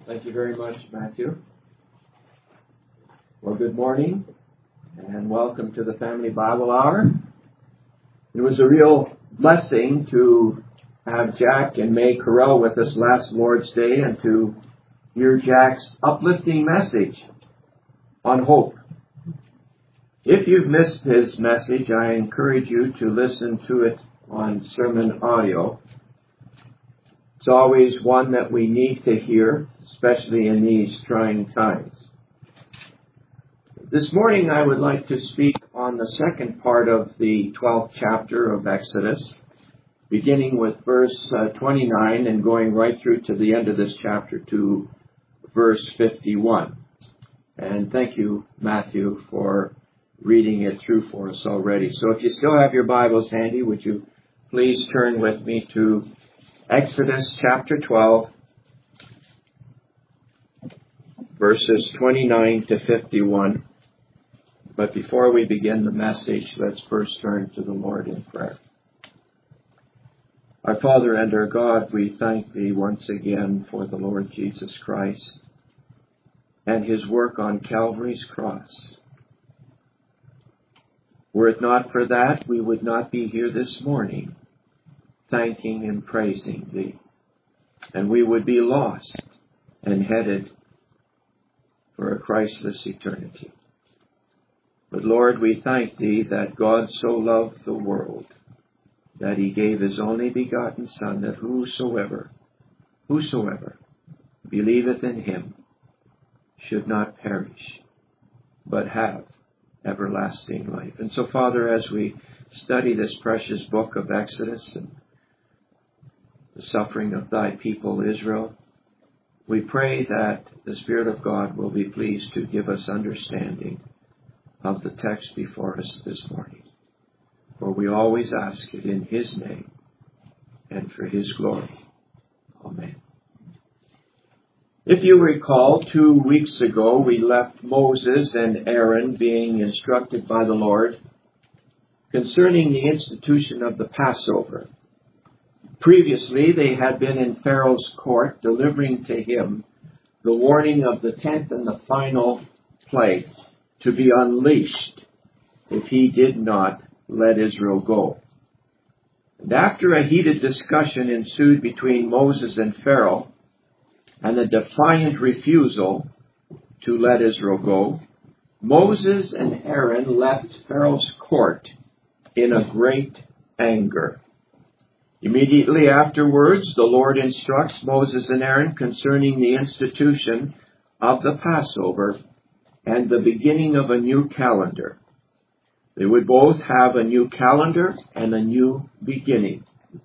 Thank you very much, Matthew. Well, good morning and welcome to the Family Bible Hour. It was a real blessing to have Jack and May Correll with us last Lord's Day and to hear Jack's uplifting message on hope. If you've missed his message, I encourage you to listen to it on sermon audio. It's always one that we need to hear, especially in these trying times. This morning I would like to speak on the second part of the 12th chapter of Exodus, beginning with verse 29 and going right through to the end of this chapter to verse 51. And thank you, Matthew, for reading it through for us already. So if you still have your Bibles handy, would you please turn with me to Exodus chapter 12, verses 29 to 51. But before we begin the message, let's first turn to the Lord in prayer. Our Father and our God, we thank Thee once again for the Lord Jesus Christ and His work on Calvary's cross. Were it not for that, we would not be here this morning thanking and praising Thee, and we would be lost and headed for a Christless eternity. But Lord, we thank Thee that God so loved the world that He gave His only begotten Son, that whosoever believeth in Him should not perish, but have everlasting life. And so, Father, as we study this precious book of Exodus and the suffering of Thy people Israel, we pray that the Spirit of God will be pleased to give us understanding of the text before us this morning. For we always ask it in His name and for His glory. Amen. If you recall, 2 weeks ago we left Moses and Aaron being instructed by the Lord concerning the institution of the Passover. Previously, they had been in Pharaoh's court delivering to him the warning of the 10th and the final plague to be unleashed if he did not let Israel go. And after a heated discussion ensued between Moses and Pharaoh and a defiant refusal to let Israel go, Moses and Aaron left Pharaoh's court in a great anger. Immediately afterwards, the Lord instructs Moses and Aaron concerning the institution of the Passover and the beginning of a new calendar. They would both have a new calendar and a new beginning.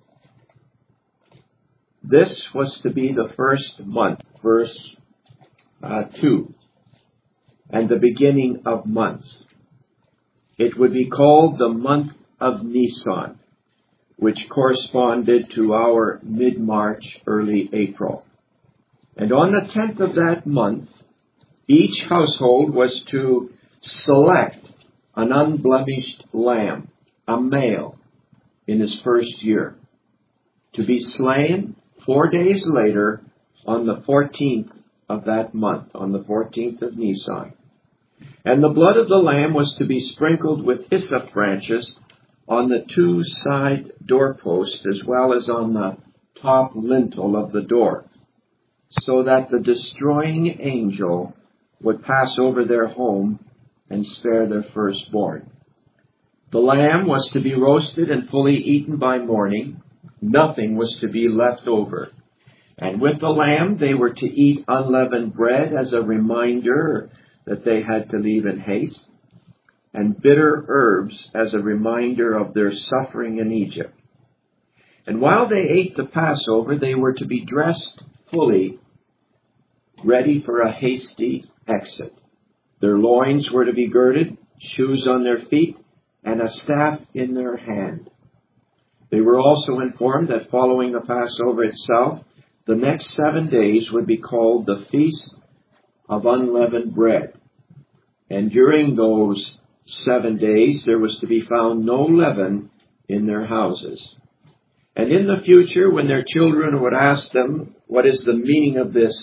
This was to be the first month, verse 2, and the beginning of months. It would be called the month of Nisan, which corresponded to our mid-March, early April. And on the 10th of that month, each household was to select an unblemished lamb, a male, in his first year, to be slain 4 days later on the 14th of that month, on the 14th of Nisan. And the blood of the lamb was to be sprinkled with hyssop branches on the 2 side doorposts as well as on the top lintel of the door, so that the destroying angel would pass over their home and spare their firstborn. The lamb was to be roasted and fully eaten by morning. Nothing was to be left over. And with the lamb they were to eat unleavened bread as a reminder that they had to leave in haste, and bitter herbs as a reminder of their suffering in Egypt. And while they ate the Passover, they were to be dressed fully, ready for a hasty exit. Their loins were to be girded, shoes on their feet, and a staff in their hand. They were also informed that following the Passover itself, the next 7 days would be called the Feast of Unleavened Bread. And during those 7 days, there was to be found no leaven in their houses. And in the future, when their children would ask them, what is the meaning of this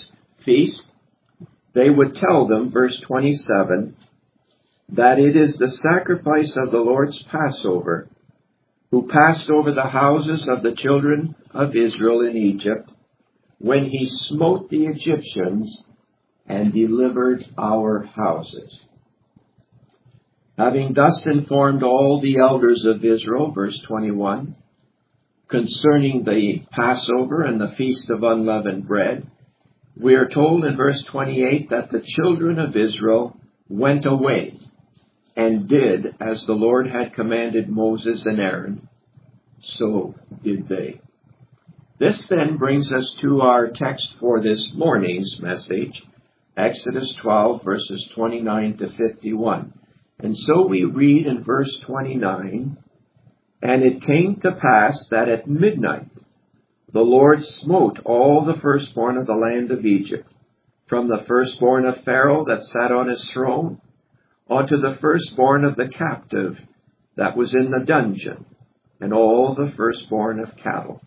feast, they would tell them, verse 27, that it is the sacrifice of the Lord's Passover, who passed over the houses of the children of Israel in Egypt, when he smote the Egyptians and delivered our houses. Having thus informed all the elders of Israel, verse 21, concerning the Passover and the Feast of Unleavened Bread, we are told in verse 28 that the children of Israel went away and did as the Lord had commanded Moses and Aaron. So did they. This then brings us to our text for this morning's message, Exodus 12, verses 29 to 51. And so we read in verse 29, "And it came to pass that at midnight the Lord smote all the firstborn of the land of Egypt, from the firstborn of Pharaoh that sat on his throne, unto the firstborn of the captive that was in the dungeon, and all the firstborn of cattle."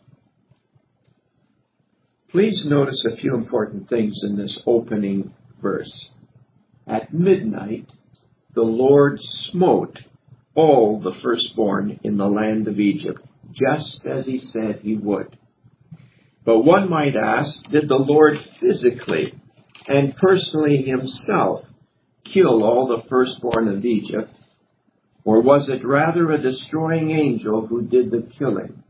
Please notice a few important things in this opening verse. At midnight, the Lord smote all the firstborn in the land of Egypt, just as he said he would. But one might ask, did the Lord physically and personally himself kill all the firstborn of Egypt, or was it rather a destroying angel who did the killing?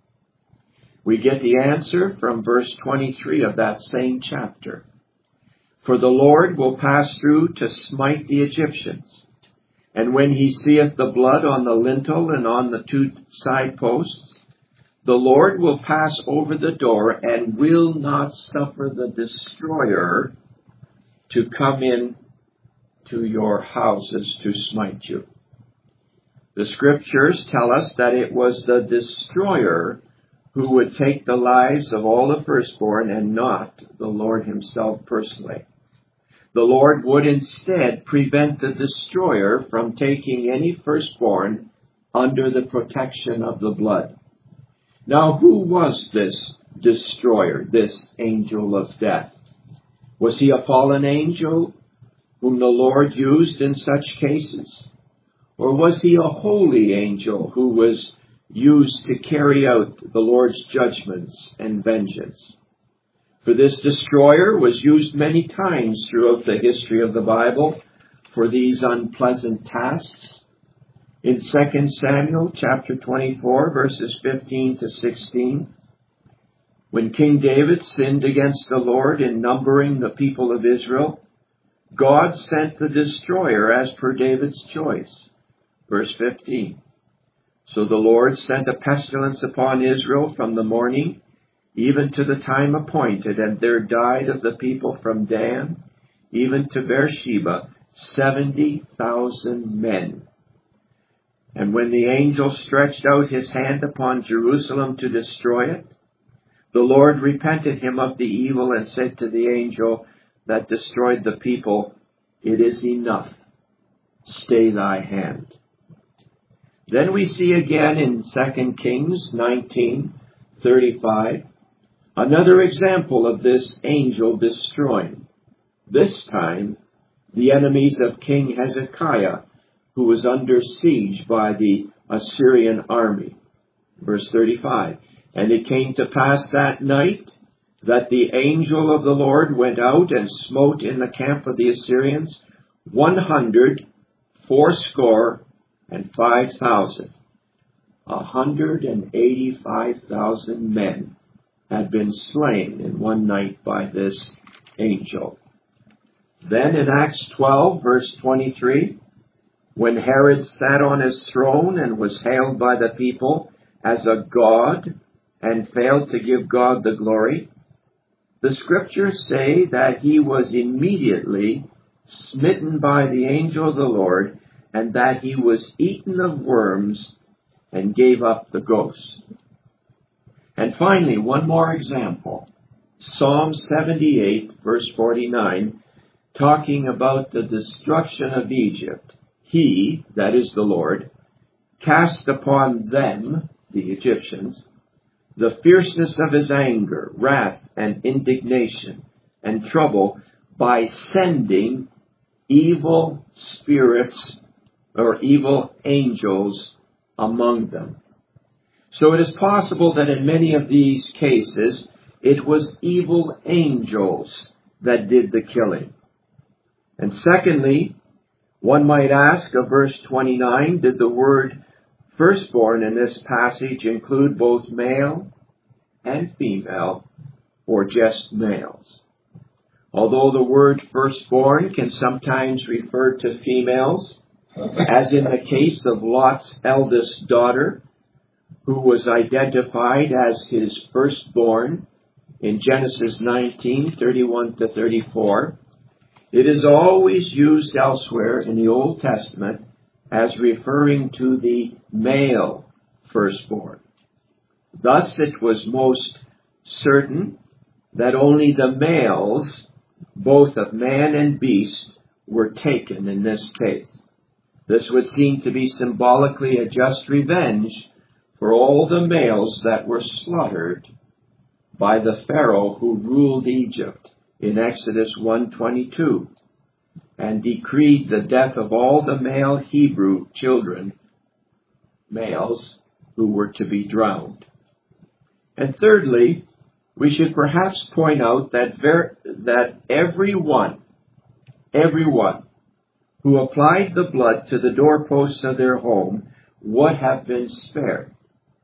We get the answer from verse 23 of that same chapter. "For the Lord will pass through to smite the Egyptians, and when he seeth the blood on the lintel and on the two side posts, the Lord will pass over the door and will not suffer the destroyer to come in to your houses to smite you." The scriptures tell us that it was the destroyer who would take the lives of all the firstborn and not the Lord himself personally. The Lord would instead prevent the destroyer from taking any firstborn under the protection of the blood. Now, who was this destroyer, this angel of death? Was he a fallen angel whom the Lord used in such cases? Or was he a holy angel who was used to carry out the Lord's judgments and vengeance? For this destroyer was used many times throughout the history of the Bible for these unpleasant tasks. In 2 Samuel chapter 24, verses 15 to 16, when King David sinned against the Lord in numbering the people of Israel, God sent the destroyer as per David's choice. Verse 15, "So the Lord sent a pestilence upon Israel from the morning even to the time appointed, and there died of the people from Dan even to Beersheba 70,000 men. And when the angel stretched out his hand upon Jerusalem to destroy it, the Lord repented him of the evil and said to the angel that destroyed the people, 'It is enough. Stay thy hand.'" Then we see again in 2 Kings 19:35, another example of this angel destroying. This time, the enemies of King Hezekiah, who was under siege by the Assyrian army. Verse 35, "And it came to pass that night that the angel of the Lord went out and smote in the camp of the Assyrians 185,000. 185,000 men had been slain in one night by this angel." Then in Acts 12, verse 23, when Herod sat on his throne and was hailed by the people as a god and failed to give God the glory, the scriptures say that he was immediately smitten by the angel of the Lord and that he was eaten of worms and gave up the ghost. And finally, one more example. Psalm 78, verse 49, talking about the destruction of Egypt. He, that is the Lord, cast upon them, the Egyptians, the fierceness of his anger, wrath, and indignation, and trouble by sending evil spirits or evil angels among them. So it is possible that in many of these cases, it was evil angels that did the killing. And secondly, one might ask of verse 29, did the word firstborn in this passage include both male and female, or just males? Although the word firstborn can sometimes refer to females, as in the case of Lot's eldest daughter, who was identified as his firstborn in Genesis 19:31-34, it is always used elsewhere in the Old Testament as referring to the male firstborn. Thus it was most certain that only the males, both of man and beast, were taken in this case. This would seem to be symbolically a just revenge for all the males that were slaughtered by the Pharaoh who ruled Egypt in Exodus 1:22 and decreed the death of all the male Hebrew children, males, who were to be drowned. And thirdly, we should perhaps point out that everyone who applied the blood to the doorposts of their home would have been spared.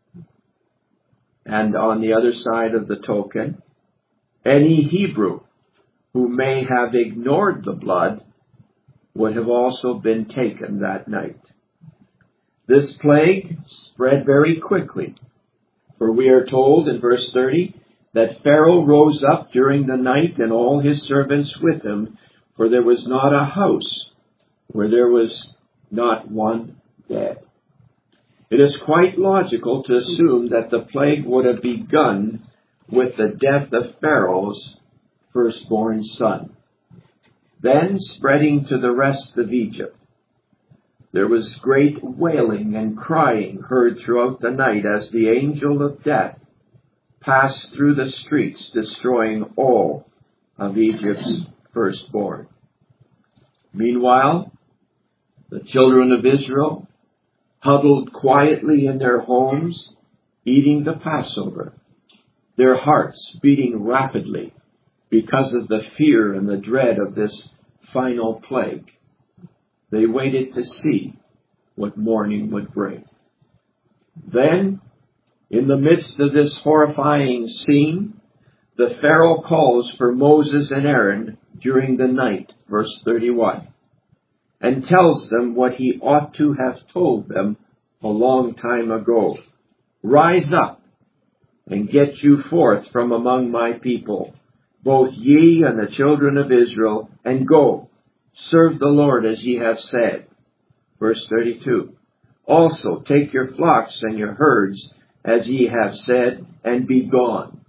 And on the other side of the token, any Hebrew who may have ignored the blood would have also been taken that night. This plague spread very quickly, for we are told in verse 30 that Pharaoh rose up during the night and all his servants with him, for there was not a house where there was not one dead. It is quite logical to assume that the plague would have begun with the death of Pharaoh's firstborn son, then spreading to the rest of Egypt. There was great wailing and crying heard throughout the night as the angel of death passed through the streets, destroying all of Egypt's firstborn. Meanwhile, the children of Israel, huddled quietly in their homes, eating the Passover, their hearts beating rapidly because of the fear and the dread of this final plague. They waited to see what morning would bring. Then, in the midst of this horrifying scene, the Pharaoh calls for Moses and Aaron during the night, verse 31, and tells them what he ought to have told them a long time ago. Rise up and get you forth from among my people, both ye and the children of Israel, and go, serve the Lord as ye have said. Verse 32, also take your flocks and your herds as ye have said, and be gone,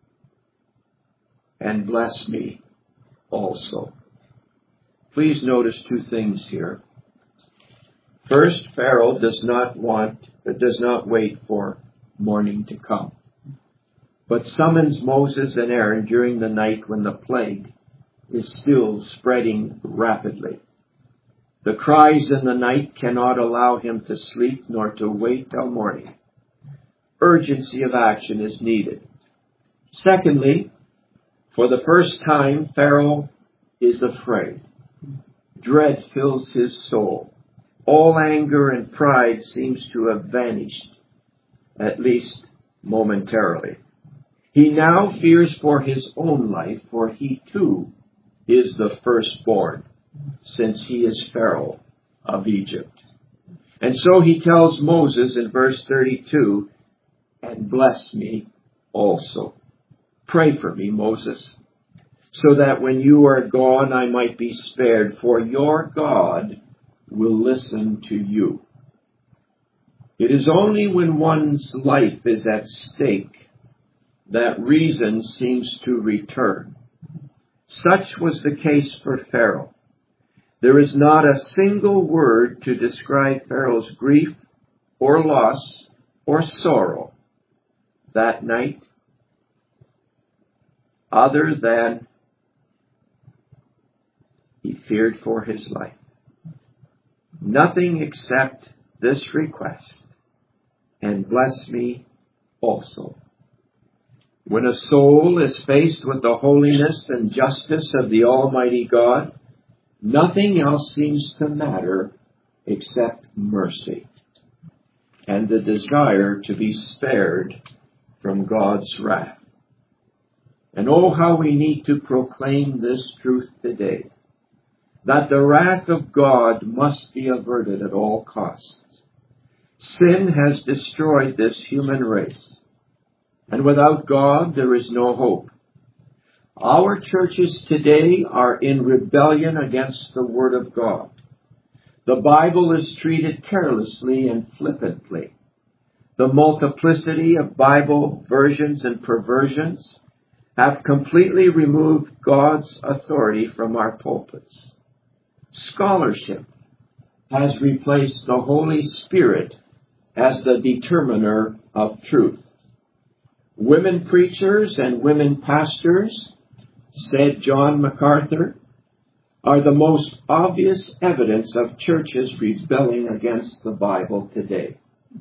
and bless me also. Please notice two things here. First, Pharaoh does not wait for morning to come, but summons Moses and Aaron during the night when the plague is still spreading rapidly. The cries in the night cannot allow him to sleep nor to wait till morning. Urgency of action is needed. Secondly, for the first time, Pharaoh is afraid. Dread fills his soul. All anger and pride seems to have vanished, at least momentarily. He now fears for his own life, for he too is the firstborn, since he is Pharaoh of Egypt. And so he tells Moses in verse 32, and bless me also. Pray for me, Moses, so that when you are gone I might be spared, for your God will listen to you. It is only when one's life is at stake that reason seems to return. Such was the case for Pharaoh. There is not a single word to describe Pharaoh's grief or loss or sorrow that night other than he feared for his life. Nothing except this request, and bless me also. When a soul is faced with the holiness and justice of the Almighty God, nothing else seems to matter except mercy and the desire to be spared from God's wrath. And oh, how we need to proclaim this truth today, that the wrath of God must be averted at all costs. Sin has destroyed this human race, and without God there is no hope. Our churches today are in rebellion against the Word of God. The Bible is treated carelessly and flippantly. The multiplicity of Bible versions and perversions have completely removed God's authority from our pulpits. Scholarship has replaced the Holy Spirit as the determiner of truth. Women preachers and women pastors, said John MacArthur, are the most obvious evidence of churches rebelling against the Bible today.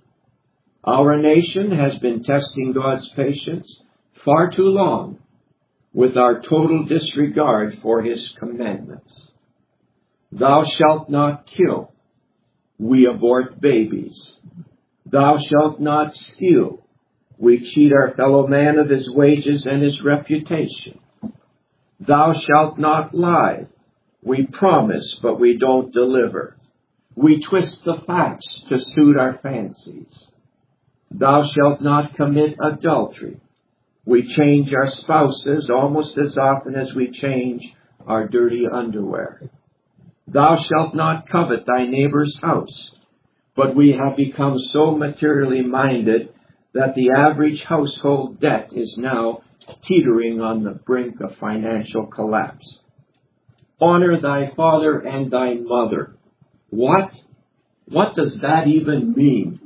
Our nation has been testing God's patience far too long with our total disregard for His commandments. Thou shalt not kill. We abort babies. Thou shalt not steal. We cheat our fellow man of his wages and his reputation. Thou shalt not lie. We promise, but we don't deliver. We twist the facts to suit our fancies. Thou shalt not commit adultery. We change our spouses almost as often as we change our dirty underwear. Thou shalt not covet thy neighbor's house. But we have become so materially minded that the average household debt is now teetering on the brink of financial collapse. Honor thy father and thy mother. What? What does that even mean?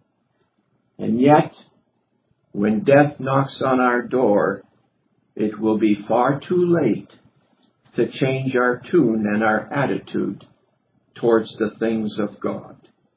And yet, when death knocks on our door, it will be far too late to change our tune and our attitude towards the things of God.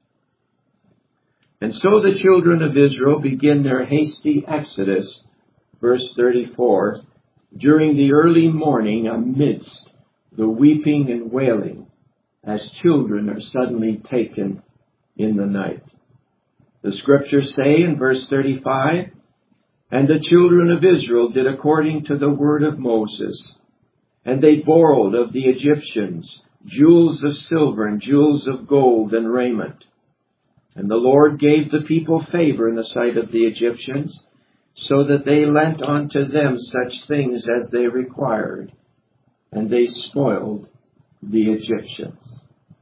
And so the children of Israel begin their hasty exodus, verse 34, during the early morning amidst the weeping and wailing, as children are suddenly taken in the night. The scriptures say in verse 35, and the children of Israel did according to the word of Moses, and they borrowed of the Egyptians jewels of silver and jewels of gold and raiment. And the Lord gave the people favor in the sight of the Egyptians, so that they lent unto them such things as they required, and they spoiled the Egyptians.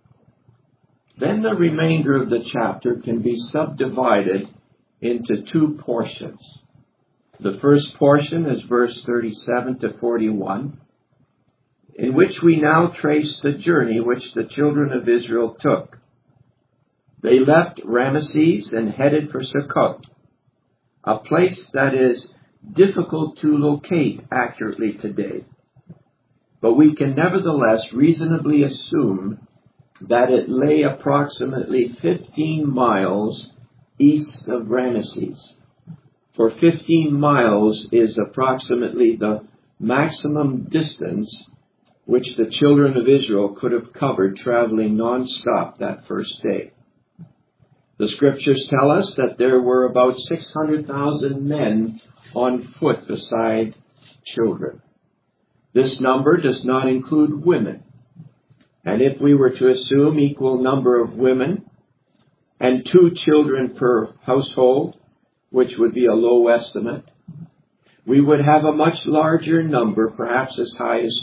Then the remainder of the chapter can be subdivided into two portions. The first portion is verse 37 to 41, in which we now trace the journey which the children of Israel took. They left Ramesses and headed for Succoth, a place that is difficult to locate accurately today. But we can nevertheless reasonably assume that it lay approximately 15 miles east of Ramesses. For 15 miles is approximately the maximum distance which the children of Israel could have covered traveling non-stop that first day. The scriptures tell us that there were about 600,000 men on foot beside children. This number does not include women. And if we were to assume equal number of women and 2 children per household, which would be a low estimate, we would have a much larger number, perhaps as high as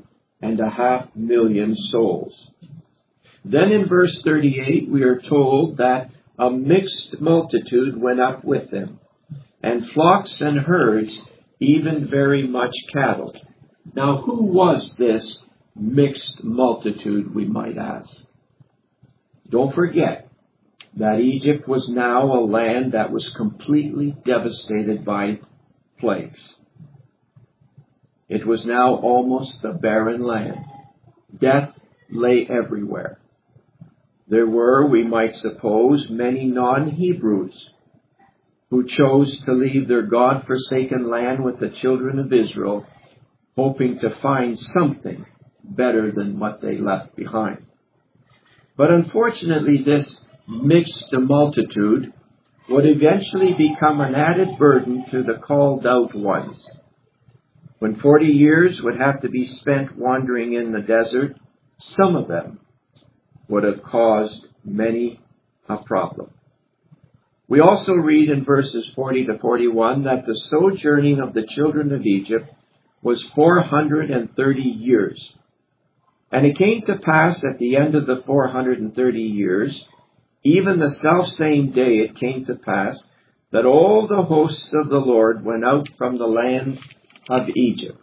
2.5 million souls. Then in verse 38, we are told that a mixed multitude went up with them, and flocks and herds, even very much cattle. Now, who was this mixed multitude, we might ask? Don't forget that Egypt was now a land that was completely devastated by plagues. It was now almost a barren land. death lay everywhere. There were, we might suppose, many non-Hebrews who chose to leave their God-forsaken land with the children of Israel, hoping to find something better than what they left behind. But unfortunately, this mixed multitude would eventually become an added burden to the called out ones. When 40 years would have to be spent wandering in the desert, some of them would have caused many a problem. We also read in verses 40 to 41 that the sojourning of the children of Egypt was 430 years. And it came to pass at the end of the 430 years, even the selfsame day it came to pass, that all the hosts of the Lord went out from the land of Egypt.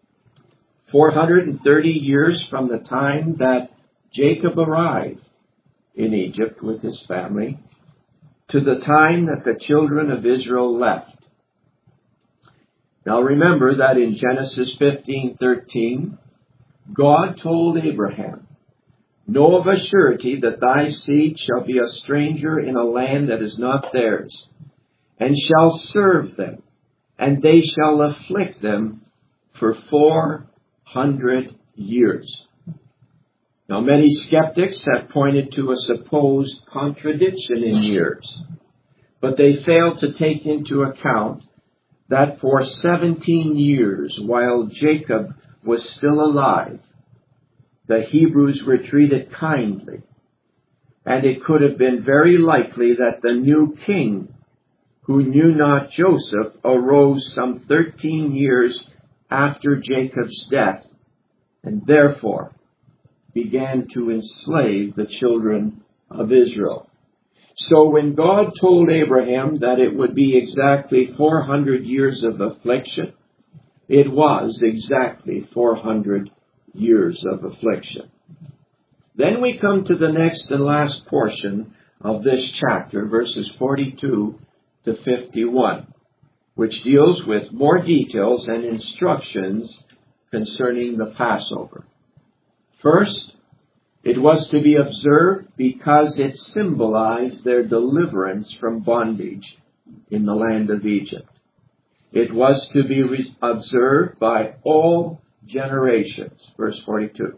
430 years from the time that Jacob arrived in Egypt with his family to the time that the children of Israel left. Now remember that in Genesis 15:13, God told Abraham, "Know of a surety that thy seed shall be a stranger in a land that is not theirs, and shall serve them, and they shall afflict them for 400 years." Now many skeptics have pointed to a supposed contradiction in years, but they fail to take into account that for 17 years, while Jacob was still alive, the Hebrews were treated kindly, and it could have been very likely that the new king, who knew not Joseph, arose some 13 years after Jacob's death, and therefore began to enslave the children of Israel. So when God told Abraham that it would be exactly 400 years of affliction, it was exactly 400 years of affliction. Then we come to the next and last portion of this chapter, verses 42 to 51, which deals with more details and instructions concerning the Passover. First, it was to be observed because it symbolized their deliverance from bondage in the land of Egypt. It was to be observed by all generations, verse 42.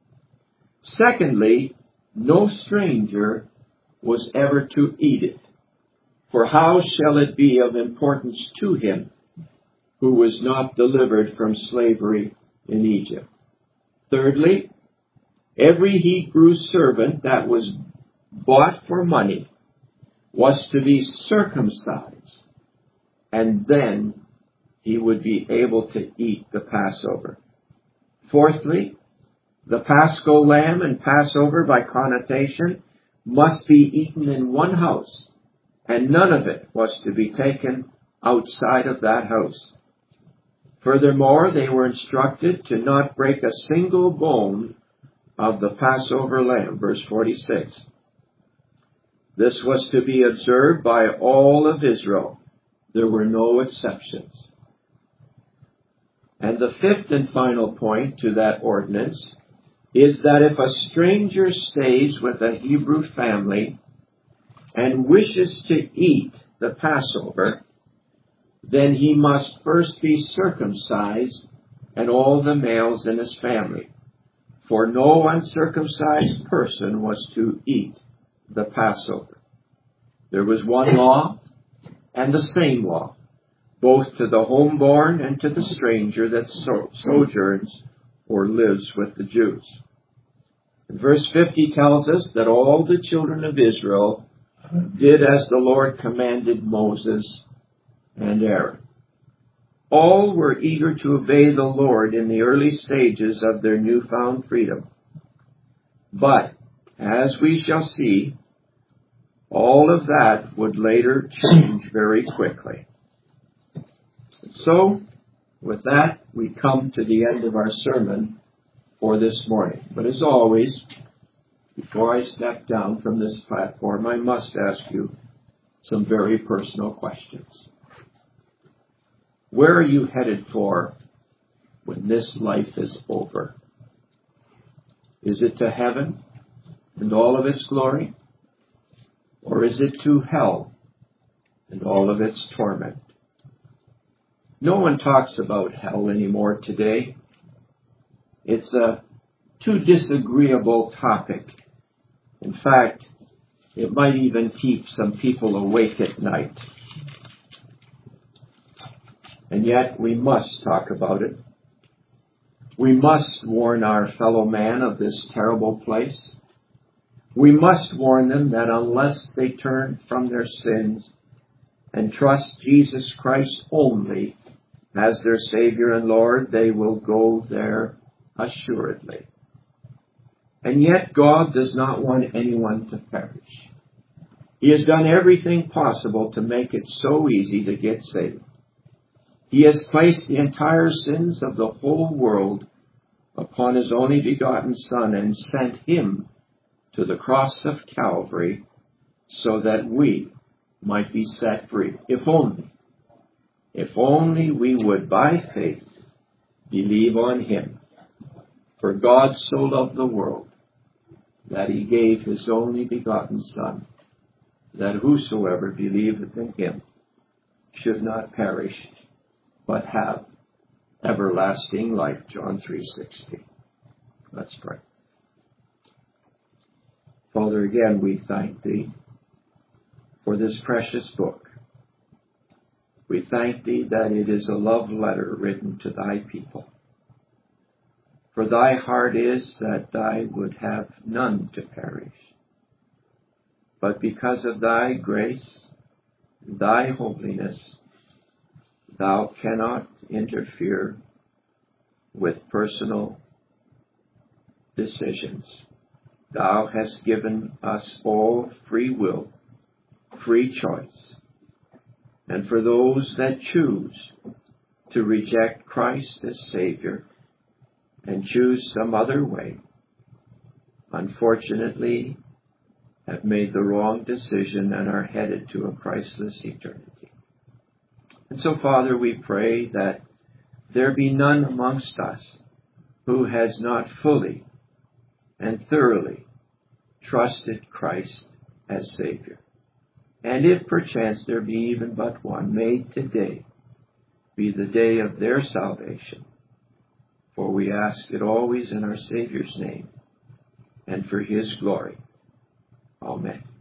Secondly, no stranger was ever to eat it, for how shall it be of importance to him who was not delivered from slavery in Egypt? Thirdly, every Hebrew servant that was bought for money was to be circumcised, and then he would be able to eat the Passover. Fourthly, the Paschal lamb and Passover, by connotation, must be eaten in one house, and none of it was to be taken outside of that house. Furthermore, they were instructed to not break a single bone of the Passover lamb, verse 46. This was to be observed by all of Israel. There were no exceptions. And the fifth and final point to that ordinance is that if a stranger stays with a Hebrew family and wishes to eat the Passover, then he must first be circumcised and all the males in his family. For no uncircumcised person was to eat the Passover. There was one law and the same law, both to the homeborn and to the stranger that sojourns or lives with the Jews. And verse 50 tells us that all the children of Israel did as the Lord commanded Moses and Aaron. All were eager to obey the Lord in the early stages of their newfound freedom. But, as we shall see, all of that would later change very quickly. So, with that, we come to the end of our sermon for this morning. But as always, before I step down from this platform, I must ask you some very personal questions. Where are you headed for when this life is over? Is it to heaven and all of its glory? Or is it to hell and all of its torment? No one talks about hell anymore today. It's a too disagreeable topic. In fact, it might even keep some people awake at night. And yet we must talk about it. We must warn our fellow man of this terrible place. We must warn them that unless they turn from their sins and trust Jesus Christ only as their Savior and Lord, they will go there assuredly. And yet God does not want anyone to perish. He has done everything possible to make it so easy to get saved. He has placed the entire sins of the whole world upon His only begotten Son and sent Him to the cross of Calvary so that we might be set free. If only we would by faith believe on Him. For God so loved the world that He gave His only begotten Son, that whosoever believeth in Him should not perish, but have everlasting life. John 3:16. Let's pray. Father, again we thank Thee for this precious book. We thank Thee that it is a love letter written to Thy people. For Thy heart is that Thou would have none to perish. But because of Thy grace, Thy holiness, Thou cannot interfere with personal decisions. Thou hast given us all free will, free choice. And for those that choose to reject Christ as Savior and choose some other way, unfortunately have made the wrong decision and are headed to a Christless eternity. And so, Father, we pray that there be none amongst us who has not fully and thoroughly trusted Christ as Savior. And if perchance there be even but one, may today be the day of their salvation. For we ask it always in our Savior's name and for His glory. Amen.